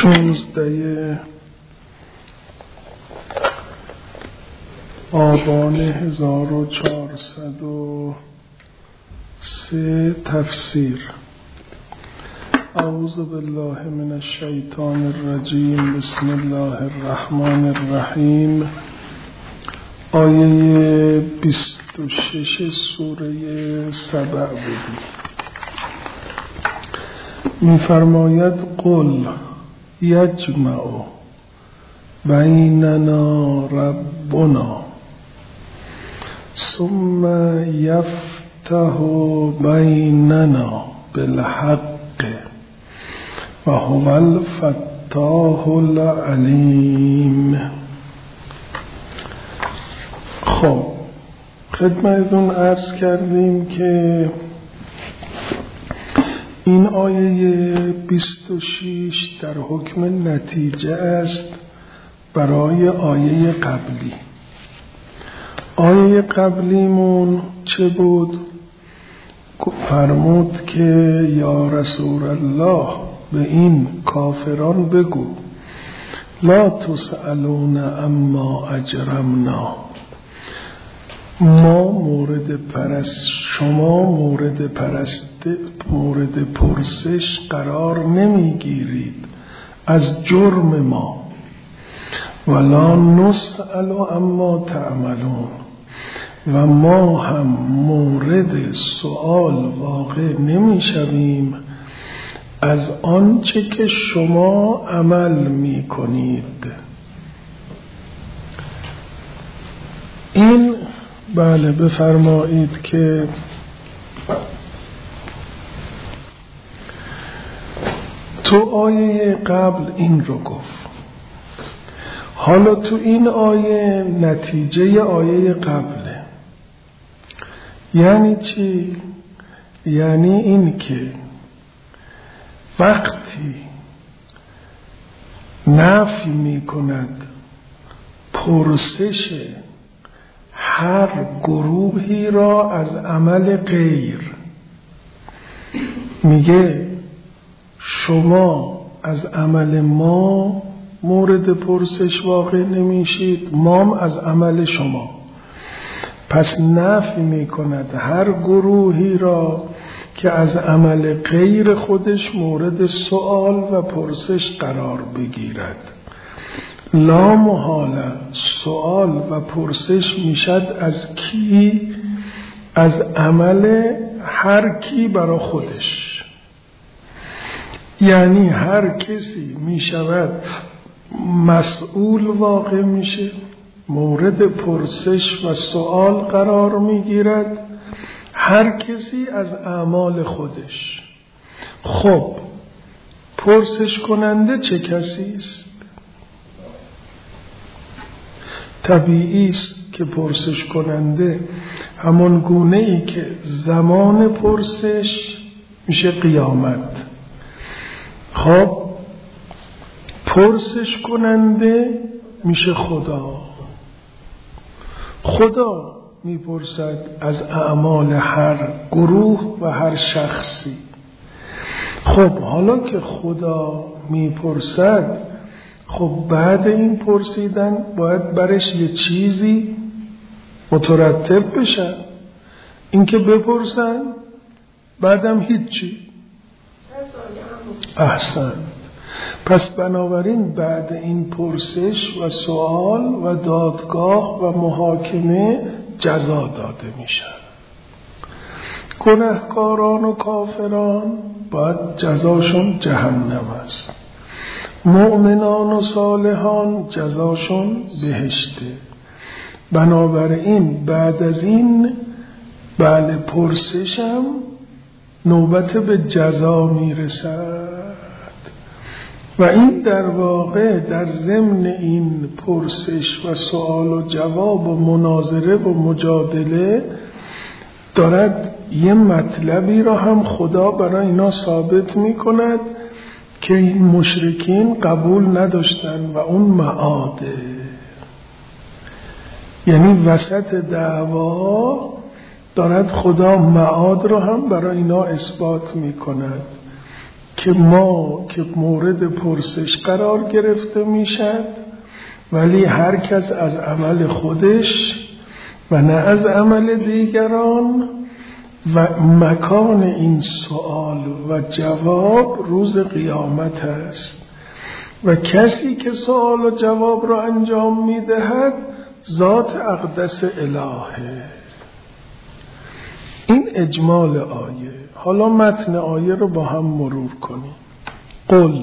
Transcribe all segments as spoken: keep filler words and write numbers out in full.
شانزده آبان هزار و چهارصد و سه تفسیر. اعوذ بالله من الشیطان الرجیم. بسم الله الرحمن الرحیم. آیه بیست و شش سوره سبع بودی. می‌فرماید قل یجمع بیننا ربنا ثم یفتح بیننا بالحق و هو الفتاح العلیم. خب خدمتتون عرض کردیم که این آیه بیست و شش در حکم نتیجه است برای آیه قبلی. آیه قبلیمون چه بود؟ فرمود که یا رسول الله به این کافران بگو لا تسألون اما اجرمنا، ما مورد پرست شما مورد پرست مورد پرسش قرار نمیگیرید از جرم ما، ولا نسأل اما تعملون، و ما هم مورد سؤال واقع نمیشویم از آنچه که شما عمل میکنید. این بله بفرمایید که تو آیه قبل این رو گفت، حالا تو این آیه نتیجه آیه قبله. یعنی چی؟ یعنی این که وقتی نفی می کند پرسش هر گروهی را از عمل غیر، میگه شما از عمل ما مورد پرسش واقع نمیشید، ما هم از عمل شما. پس نفی میکند هر گروهی را که از عمل غیر خودش مورد سؤال و پرسش قرار بگیرد. لا محاله سؤال و پرسش میشد از کی؟ از عمل هر کی برای خودش. یعنی هر کسی میشود مسئول واقع میشه، مورد پرسش و سؤال قرار میگیرد هر کسی از اعمال خودش. خب پرسش کننده چه کسی است؟ طبیعی است که پرسش کننده همون گونه ای که زمان پرسش میشه قیامت. خب پرسش کننده میشه خدا. خدا میپرسد از اعمال هر گروه و هر شخصی. خب حالا که خدا میپرسد، خب بعد این پرسیدن باید برش یه چیزی مترتب بشه. این که بپرسن بعدم هیچی. احسن. پس بنابراین بعد این پرسش و سوال و دادگاه و محاکمه جزا داده میشه. گناهکاران و کافران باید جزاشون جهنم است، مؤمنان و صالحان جزاشون بهشته. بنابراین بعد از این بله پرسشم نوبت به جزا میرسد. و این در واقع در ضمن این پرسش و سوال و جواب و مناظره و مجادله دارد یه مطلبی را هم خدا برای اینا ثابت می کند که این مشرکین قبول نداشتن و اون معاده. یعنی وسط دعوا دارد خدا معاد را هم برای اینا اثبات می کند که ما که مورد پرسش قرار گرفته میشد، ولی هر کس از عمل خودش و نه از عمل دیگران، و مکان این سوال و جواب روز قیامت است و کسی که سوال و جواب را انجام میدهد ذات اقدس الهه. این اجمال آیه. حالا متن آیه رو با هم مرور کنیم. قل،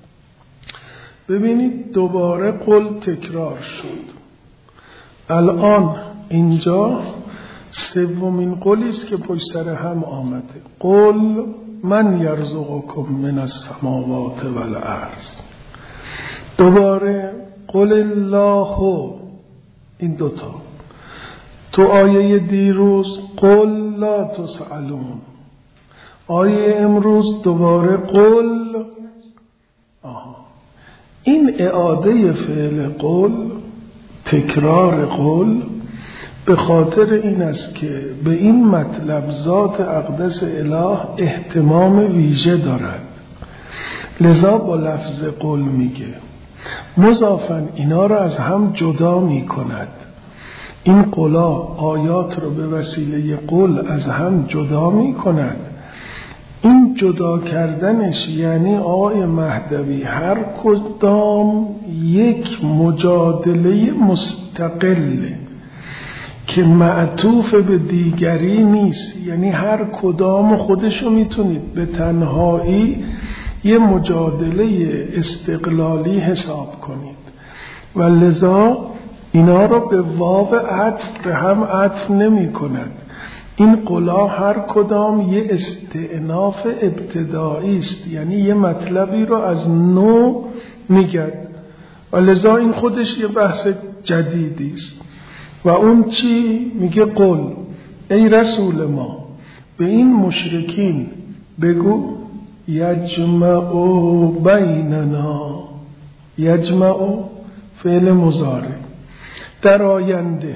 ببینید دوباره قل تکرار شد. الان اینجا سومین قولی است که پشت سر هم آمده. قل من یرزقکم من السماوات والارض. دوباره قل الله. این دوتا. تو آیه دیروز قل لا تسألون. آیه امروز دوباره قل. آها. این اعاده فعل قل، تکرار قل، به خاطر این است که به این مطلب ذات اقدس اله اهتمام ویژه دارد، لذا با لفظ قل میگه. مضافاً اینا را از هم جدا میکند. این قلا آیات رو به وسیله قل از هم جدا میکند. این جدا کردنش یعنی آقای مهدوی هر کدام یک مجادله مستقله که معطوف به دیگری نیست. یعنی هر کدام خودشو میتونید به تنهایی یه مجادله استقلالی حساب کنید و لذا اینا رو به واو عطف به هم عطف نمی کند. این قلا هر کدام یه استئناف ابتدایی است، یعنی یه مطلبی رو از نو میگد و لذا این خودش یه بحث جدیدی است. و اون چی؟ میگه قل ای رسول ما به این مشرکین بگو یجمع بیننا. یجمع فعل مضارع، در آینده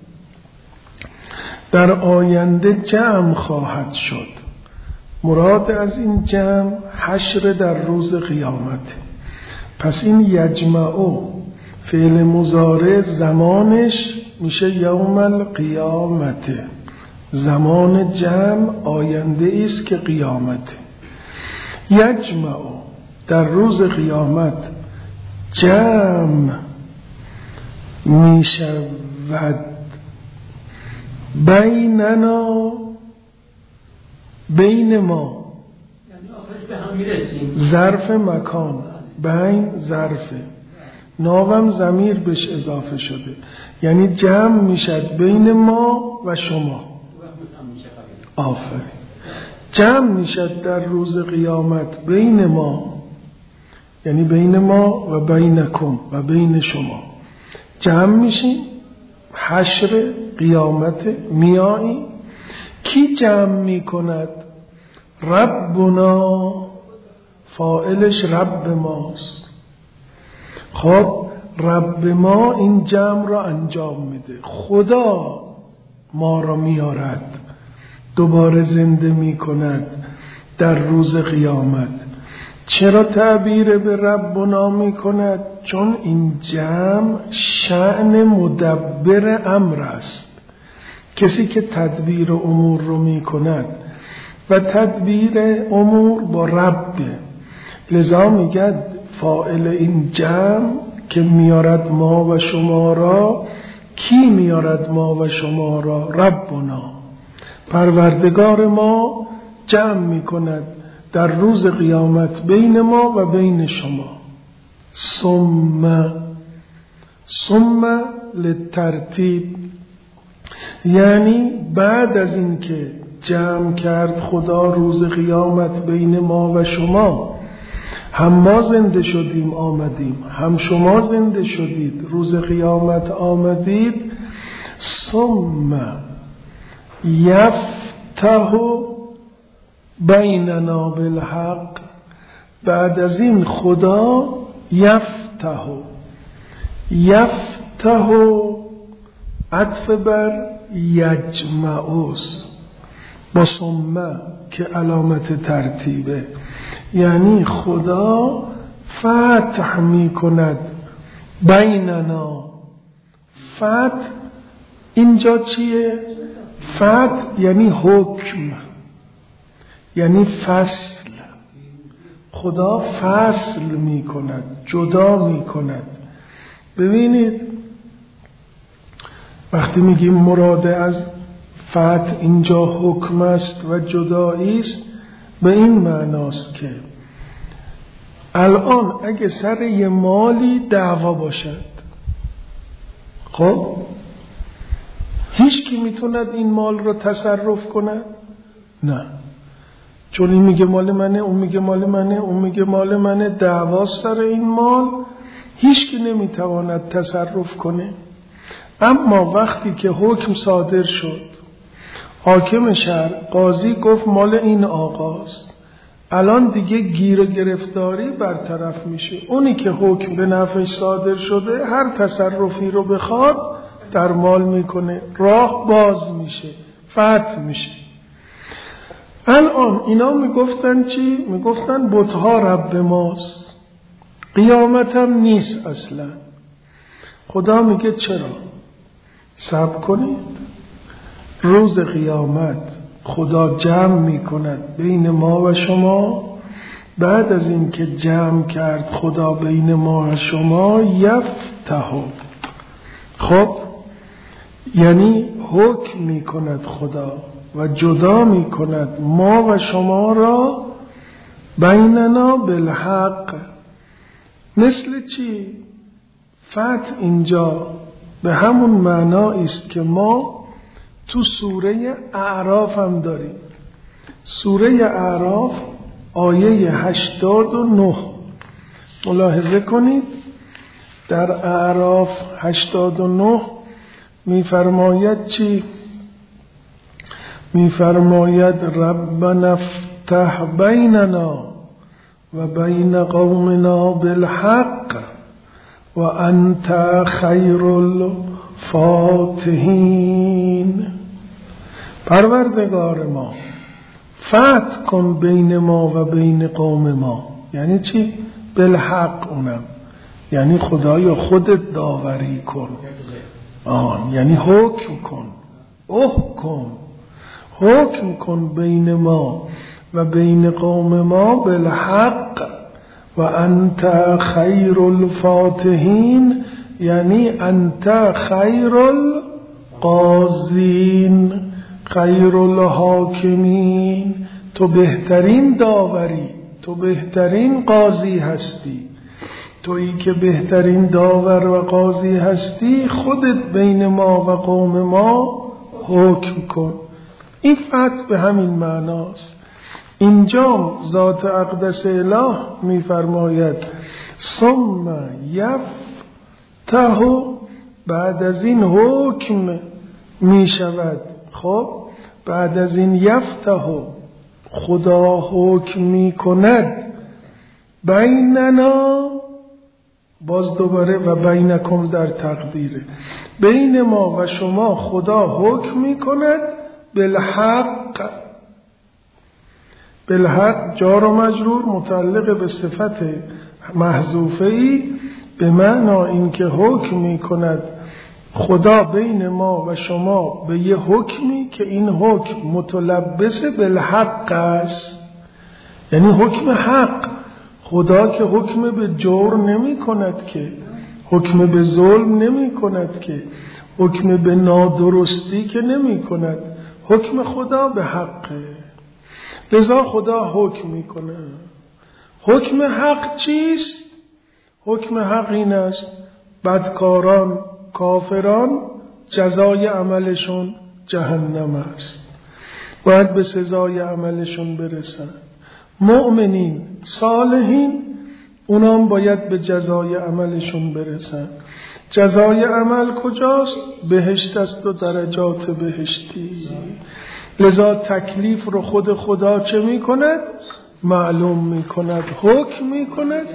در آینده جمع خواهد شد. مراد از این جمع حشر در روز قیامت. پس این یجمع فعل مضارع زمانش میشه یوم القیامت. زمان جمع آینده است که قیامت. یجمع در روز قیامت جمع میشود بیننا، بین ما، ظرف مکان، بین ظرفه، ناوم ضمیر بهش اضافه شده، یعنی جمع میشد بین ما و شما. آفرین. جمع میشد در روز قیامت بین ما، یعنی بین ما و بینکم و بین شما جمع میشیم. حشر قیامت میایی. کی جمع میکند؟ ربنا، فاعلش رب ماست. خب رب ما این جمع را انجام میده. خدا ما را میارد، دوباره زنده میکند در روز قیامت. چرا تعبیر به ربنا میکند؟ چون این جمع شأن مدبر امر است، کسی که تدبیر امور رو میکند و تدبیر امور با رب. لذا میگه فاعل این جمع که میارد ما و شما را، کی میارد ما و شما را؟ ربنا، پروردگار ما جمع میکند در روز قیامت بین ما و بین شما. ثم ثم للترتیب، یعنی بعد از این که جمع کرد خدا روز قیامت بین ما و شما، هم ما زنده شدیم آمدیم، هم شما زنده شدید روز قیامت آمدید. ثم یفتح بیننا بالحق، بعد از این خدا یفتح، یفتح عطف بر یجمعوس با ثم که علامت ترتیبه. یعنی خدا فتح می کند بیننا. فتح اینجا چیه؟ فتح یعنی حکم، یعنی فصل. خدا فصل می کند، جدا می کند. ببینید وقتی میگیم مراد از فتح اینجا حکم است و جدایی است، به این معناست که الان اگه سر یه مالی دعوا باشد، خب هیچ کی میتوند این مال رو تصرف کنه؟ نه، چون این میگه مال منه، اون میگه مال منه، اون میگه مال منه، دعوا سر این مال، هیچ کی نمیتواند تصرف کنه. اما وقتی که حکم صادر شد، حاکم شهر قاضی گفت مال این آقاست، الان دیگه گیر و گرفتاری برطرف میشه. اونی که حکم به نفعش صادر شده هر تصرفی رو بخواد در مال میکنه، راه باز میشه، فتح میشه. الان اینا میگفتن چی؟ میگفتن بتها رب ماست، قیامت هم نیست اصلا. خدا میگه چرا؟ صبر کنید، روز قیامت خدا جمع میکند بین ما و شما. بعد از این که جمع کرد خدا بین ما و شما، یفتح، خب یعنی حکم میکند خدا و جدا میکند ما و شما را بیننا بالحق. مثل چی؟ فتح اینجا به همون معنی است که ما تو سوره اعراف هم داریم. سوره اعراف آیه هشتاد و نه ملاحظه کنید. در اعراف هشتاد و نه میفرماید چی؟ میفرماید ربنا افتح بیننا و بین قومنا بالحق و انت خیر الفاتحین. پروردگار ما فتح کن بین ما و بین قوم ما. یعنی چی؟ بالحق، اونم یعنی خدایا خودت داوری کن. آه یعنی حکم کن، احکم، حکم کن بین ما و بین قوم ما بالحق و انت خیر الفاتحین، یعنی انت خیر القاضین، خیر الحاکمین. تو بهترین داوری، تو بهترین قاضی هستی. تویی که بهترین داور و قاضی هستی، خودت بین ما و قوم ما حکم کن. این فتح به همین معناست. اینجا ذات اقدس اله میفرماید ثم یفتح، بعد از این حکم میشود. خب بعد از این یفتح خدا حکم میکند بیننا، باز دوباره و بینکم در تقدیره، بین ما و شما خدا حکم میکند بالحق. بالحق جار و مجرور متعلق به صفت محذوفه ای، به معنی اینکه حکم میکند خدا بین ما و شما به یه حکمی که این حکم متلبس بالحق است، یعنی حکم حق. خدا که حکم به جور نمی کند، که حکم به ظلم نمی کند، که حکم به نادرستی که نمی کند. حکم خدا به حقه، لذا خدا حکم می کند. حکم حق چیست؟ حکم حق این است بدکاران، کافران جزای عملشون جهنم است، باید به سزای عملشون برسن. مؤمنین صالحین اونام باید به جزای عملشون برسن. جزای عمل کجاست؟ بهشت است و درجات بهشتی. لذا تکلیف رو خود خدا چه می کند؟ معلوم می کند، حکم می کند.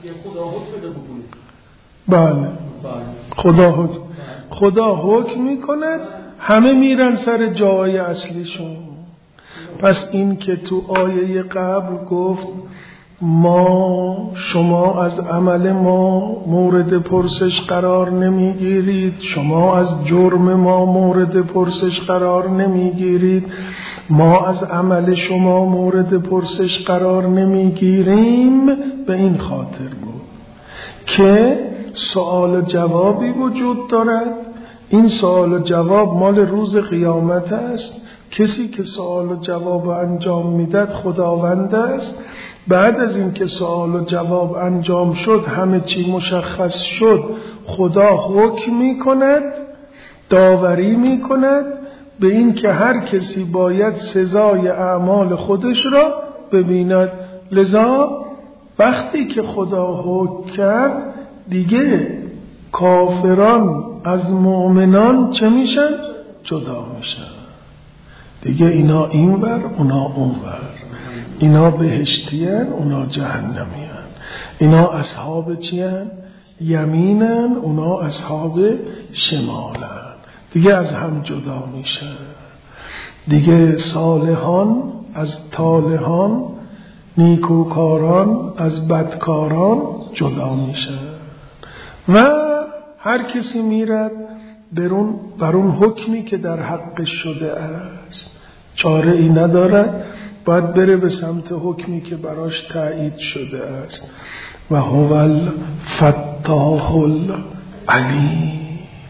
بله خدا حکم خدا حکم می کند، همه میرن سر جای اصلیشون. پس این که تو آیه قبل گفت ما شما از عمل ما مورد پرسش قرار نمیگیرید، شما از جرم ما مورد پرسش قرار نمیگیرید، ما از عمل شما مورد پرسش قرار نمیگیریم. به این خاطر بود که سوال و جوابی وجود دارد. این سوال و جواب مال روز قیامت است. کسی که سوال و جواب انجام میدهد خداوند است. بعد از این که سوال و جواب انجام شد، همه چی مشخص شد، خدا حکم می کند، داوری می کند به این که هر کسی باید سزای اعمال خودش را ببیند. لذا وقتی که خدا حکم کرد دیگه کافران از مؤمنان چه میشن؟ جدا میشن. دیگه اینا اینور اونا اونور، اینا بهشتیان اونا جهنمیان، اینا اصحاب چیان؟ یمینن، اونا اصحاب شمالن. دیگه از هم جدا میشن. دیگه صالحان از طالحان، نیکوکاران از بدکاران جدا میشن و هر کسی میرد برون بر اون حکمی که در حقش شده است. چاره ای ندارد، باید بره به سمت حکمی که براش تایید شده است. و هو الفتاح العلیم.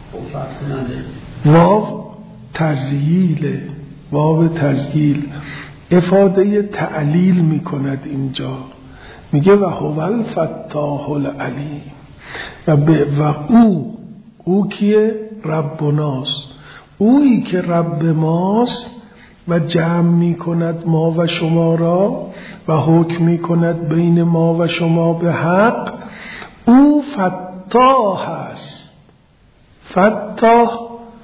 واو تذییل، واو تذییل افاده تعلیل می کند. اینجا میگه و هو الفتاح العلیم و, و او او کیه؟ ربناست. اویی که رب ماست و جمع می کند ما و شما را و حکم می کند بین ما و شما به حق. او فتاح است. فتاح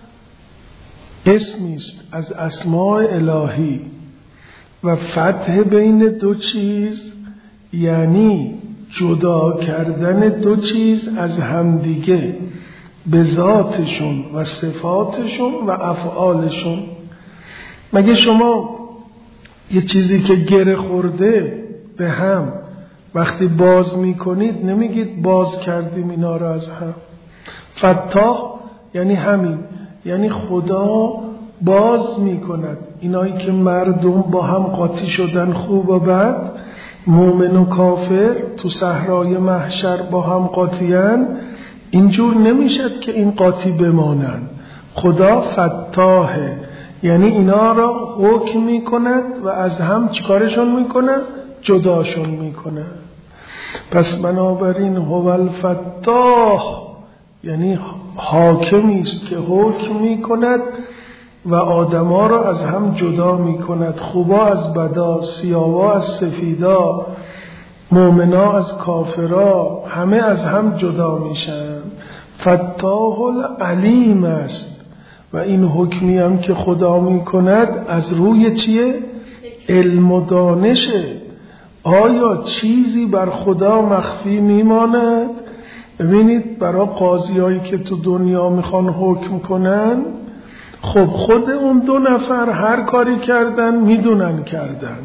اسمی است از اسماء الهی و فتح بین دو چیز یعنی جدا کردن دو چیز از همدیگه به ذاتشون و صفاتشون و افعالشون. مگه شما یه چیزی که گره خورده به هم وقتی باز میکنید نمیگید باز کردیم اینا رو از هم؟ فتاح یعنی همین، یعنی خدا باز میکند اینایی که مردم با هم قاطی شدن، خوب و بد، مومن و کافر تو صحرای محشر با هم قاطیان، اینجور نمیشد که این قاطی بمانن. خدا فتاحه، یعنی اینا را حکم میکند و از هم چیکارشون میکند؟ جداشون میکند. پس بنابراین هو الفتاح یعنی حاکمی است که حکم میکند و آدما را از هم جدا میکند، خوبا از بدا، سیاوا از سفیدا، مؤمنا از کافرا، همه از هم جدا میشن. فتاح العلیم است و این حکمی هم که خدا میکند از روی چیه؟ علم و دانشه. آیا چیزی بر خدا مخفی میماند؟ ببینید برای قاضی هایی که تو دنیا میخوان حکم کنن، خب خود اون دو نفر هر کاری کردن میدونن کردن.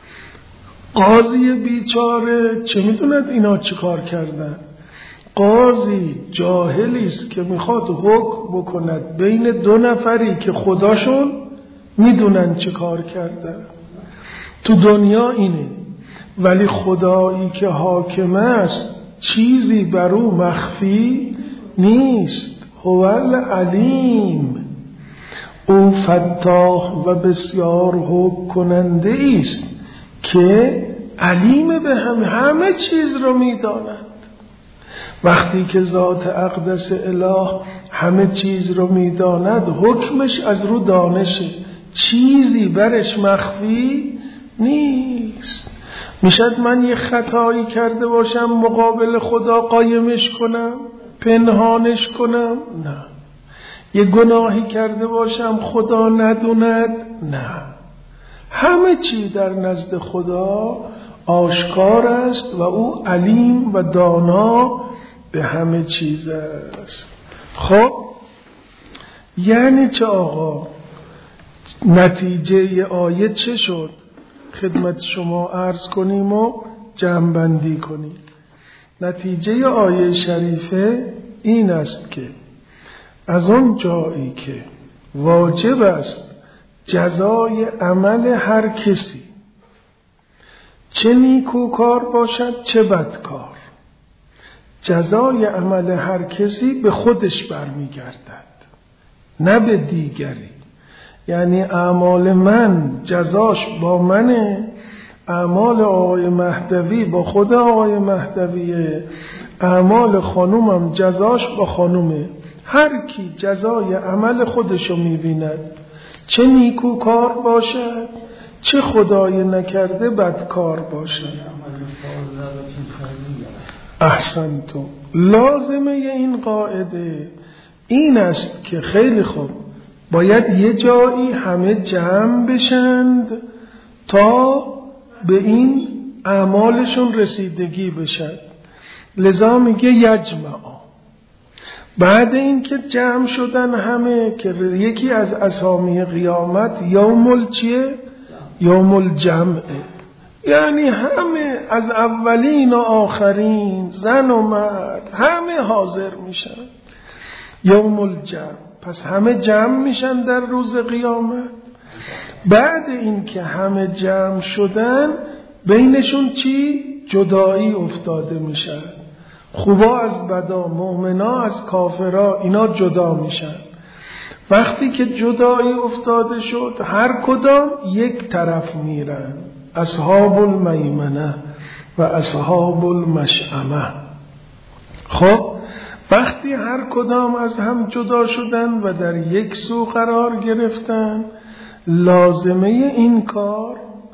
قاضی بیچاره چه میدوند اینا چی کار کردن؟ قاضی جاهلی است که میخواد حکم بکند بین دو نفری که خداشون میدونن چه کار کردن. تو دنیا اینه، ولی خدایی که حاکم است چیزی بر او مخفی نیست. هو العلیم، او فتاح و بسیار حکم کننده است که علیم به هم همه چیز رو میداند. وقتی که ذات اقدس اله همه چیز رو میداند، حکمش از رو دانشه، چیزی برش مخفی نیست. میشد من یه خطایی کرده باشم مقابل خدا قایمش کنم، پنهانش کنم؟ نه. یه گناهی کرده باشم خدا ندوند؟ نه. همه چی در نزد خدا آشکار است و او علیم و دانا به همه چیز است. خب یعنی چه آقا؟ نتیجه آیه چه شد؟ خدمت شما عرض کنیم و جمع بندی کنیم. نتیجه آیه شریفه این است که از اون جایی که واجب است جزای عمل هر کسی، چه نیکوکار باشد چه بدکار، جزای عمل هر کسی به خودش برمیگردد نه به دیگری. یعنی اعمال من جزاش با منه، اعمال آقای مهدوی با خود آقای مهدویه، اعمال خانومم جزاش با خانومه. هر کی جزای عمل خودشو میبیند، چه نیکوکار باشد چه خدای نکرده بدکار باشد. احسنتم. لازمه این قاعده این است که خیلی خوب باید یه جایی همه جمع بشند تا به این اعمالشون رسیدگی بشد. لذا میگه یجمعا. بعد این که جمع شدن همه، که یکی از اسامی قیامت یوم الچیه؟ یوم الجمعه، یعنی همه از اولین و آخرین، زن و مرد همه حاضر میشن. یوم الجمع، پس همه جمع میشن در روز قیامت. بعد این که همه جمع شدن بینشون چی؟ جدایی افتاده میشن. خوبا از بدا، مؤمنا از کافرا، اینا جدا میشن. وقتی که جدایی افتاده شد هر کدام یک طرف میرن، اصحاب المیمنه و اصحاب المشأمه. خب وقتی هر کدام از هم جدا شدن و در یک سو قرار گرفتن، لازمه این کار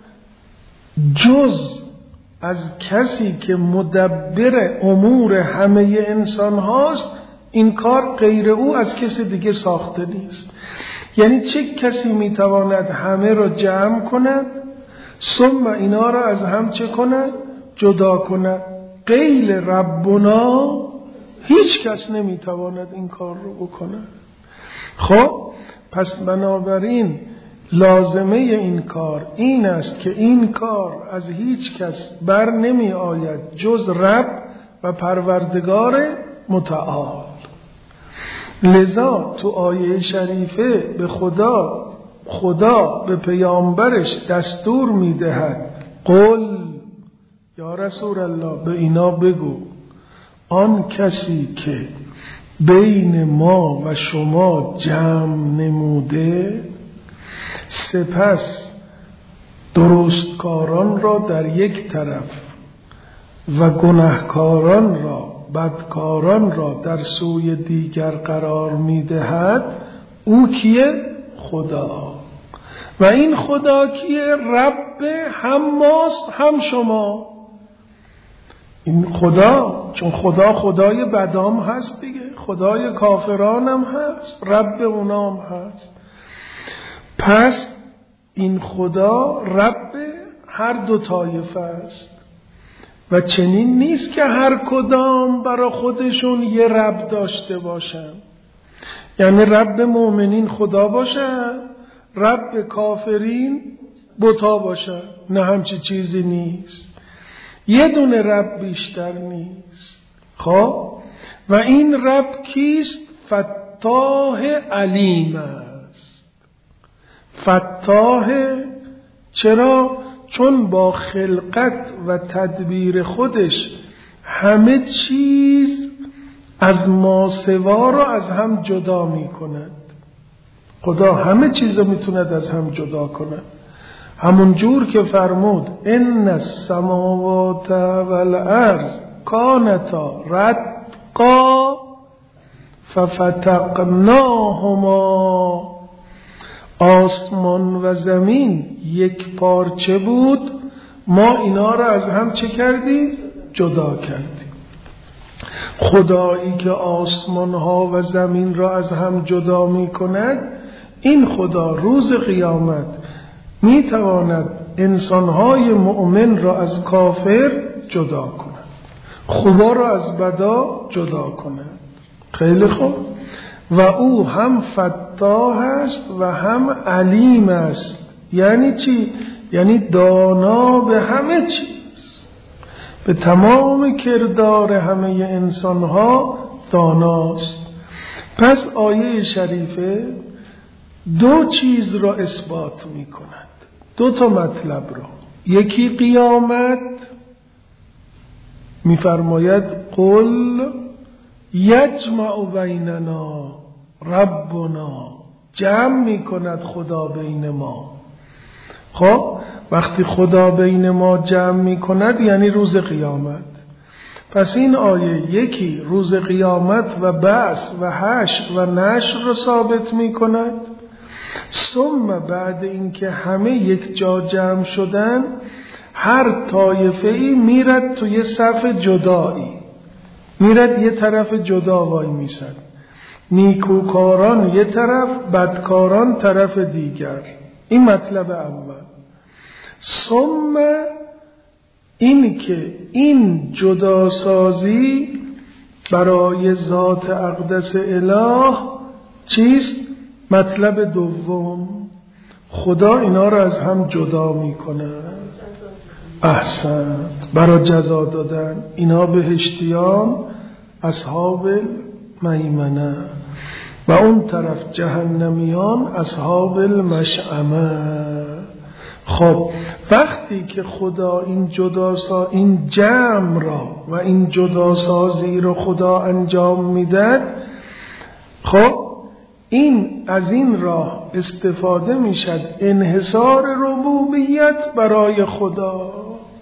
جز از کسی که مدبر امور همه انسان هاست، این کار غیر او از کسی دیگه ساخته نیست. یعنی چه کسی میتواند همه را جمع کند ثم اینا را از هم چه کند؟ جدا کند. غیر ربنا هیچ کس نمیتواند این کار رو بکند. خب پس بنابراین لازمه این کار این است که این کار از هیچ کس بر نمی آید جز رب و پروردگار متعال. لذا تو آیه شریفه به خدا خدا به پیامبرش دستور می دهد قل یا رسول الله، به اینا بگو آن کسی که بین ما و شما جمع نموده، سپس درستکاران را در یک طرف و گناهکاران را، بدکاران را در سوی دیگر قرار می دهد، او کیه؟ خدا. و این خدا کیه؟ رب هم ماست هم شما. این خدا، چون خدا خدای بدام هست دیگه، خدای کافرانم هست، رب اونام هست. پس این خدا رب هر دو طایفه است و چنین نیست که هر کدام برای خودشون یه رب داشته باشن. یعنی رب مؤمنین خدا باشه، رب کافرین بتا باشه. نه همچی چیزی نیست. یه دونه رب بیشتر نیست. خب و این رب کیست؟ فتاح علیم است. فتاح چرا؟ چون با خلقت و تدبیر خودش همه چیز از ماسوا را از هم جدا می کند. خدا همه چیز رو می توند از هم جدا کند. همون جور که فرمود ان السماوات والارض کانتا رتقا ففتقناهما، آسمان و زمین یک پارچه بود، ما اینا را از هم چه کردیم؟ جدا کردیم. خدایی که آسمان ها و زمین را از هم جدا می کند، این خدا روز قیامت می تواند انسانهای مؤمن را از کافر جدا کند، خوبا را از بدا جدا کند. خیلی خوب. و او هم فتاح است و هم علیم است. یعنی چی؟ یعنی دانا به همه چیز. به تمام کردار همه انسانها داناست. پس آیه شریفه دو چیز را اثبات می کند، دو تا مطلب را. یکی قیامت، می فرماید قل یجمع بیننا ربنا، جمع می کند خدا بین ما. خب وقتی خدا بین ما جمع می کند یعنی روز قیامت. پس این آیه یکی روز قیامت و بعث و حشر و نشر را ثابت می کند. ثم بعد اینکه همه یک جا جمع شدن، هر طایفه‌ای میرد توی صف جدایی، میرد یه طرف جدا وای میسد، نیکوکاران یه طرف، بدکاران طرف دیگر. این مطلب اول. ثم این که این جداسازی برای ذات اقدس اله چیست؟ مطلب دوم، خدا اینا را از هم جدا می کند. احسنت، برای جزا دادن. اینا بهشتیان اصحاب میمنه و اون طرف جهنمیان اصحاب المشأمه. خب وقتی که خدا این جداسا این جمع را و این جداسازی را خدا انجام میداد، خب این از این راه استفاده میشد انحصار ربوبیت برای خدا.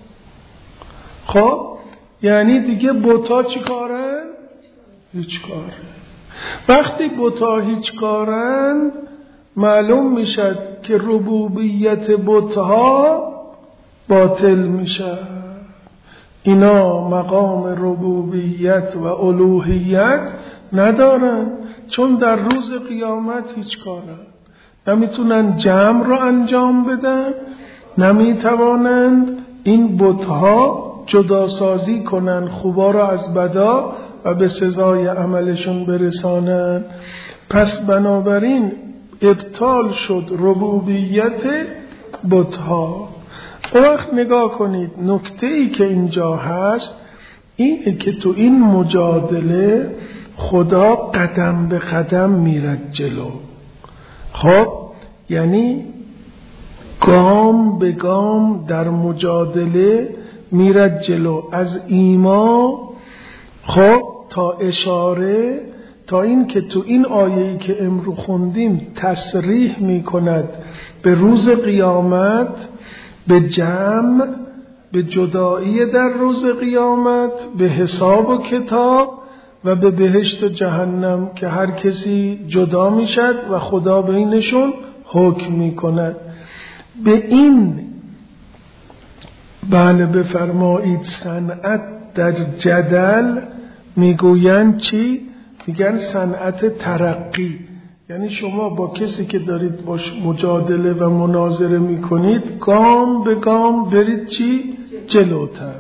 خب یعنی دیگه بتا چی کارن؟ هیچ کاره. وقتی بتا هیچ کارن معلوم میشد که ربوبیت بتها باطل میشد. اینا مقام ربوبیت و الوهیت ندارن، چون در روز قیامت هیچ کارن، نمیتونن جمع رو انجام بدن، نمیتوانند این بتها جداسازی کنن خوبا را از بدا و به سزای عملشون برسانن. پس بنابراین ابطال شد ربوبیت بتها. اون وقت نگاه کنید، نکته ای که اینجا هست اینه که تو این مجادله خدا قدم به قدم میرد جلو. خب یعنی گام به گام در مجادله میرد جلو، از ایما خب تا اشاره، تا این که تو این آیه‌ای که امرو خوندیم تصریح میکند به روز قیامت، به جمع، به جدایی در روز قیامت، به حساب و کتاب و به بهشت و جهنم که هر کسی جدا میشد و خدا بینشون حکم میکند. به این بله بفرمایید صنعت در جدل میگویند چی؟ میگن صنعت ترقی. یعنی شما با کسی که دارید باش مجادله و مناظره میکنید گام به گام برید چی؟ جلوتر.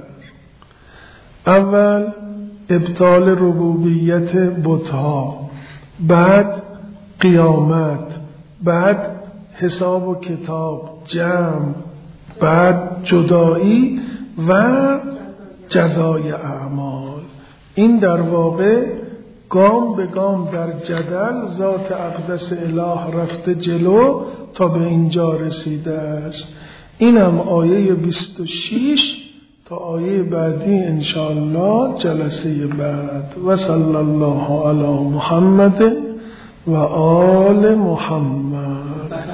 اول ابطال ربوبیت بتها، بعد قیامت، بعد حساب و کتاب، جمع، بعد جدایی و جزای اعمال. این در واقع گام به گام در جدل ذات اقدس اله رفته جلو تا به اینجا رسیده است. اینم آیه بیست و شش تا آیه بعدی انشاءالله جلسه بعد. و صلی الله علی محمد و آل محمد.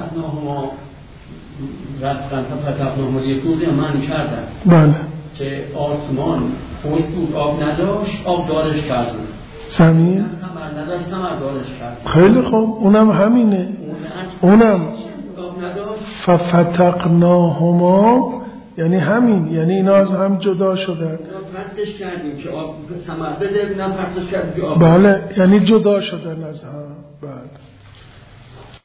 رفتن تا فتحنامه یک روزی من کردم بله که آسمان خوش بود آب نداشت، آب دارش کرد، زمین ثمر نداشت، ثمر دارش کرد. خیلی خوب، اونم همینه، اونم ففتقناهما یعنی همین، یعنی اینا از هم جدا شدن. پرتش کردیم که آب ثمر بده، نه پرتش کردیم که آب بله، یعنی جدا شدن از هم. بله.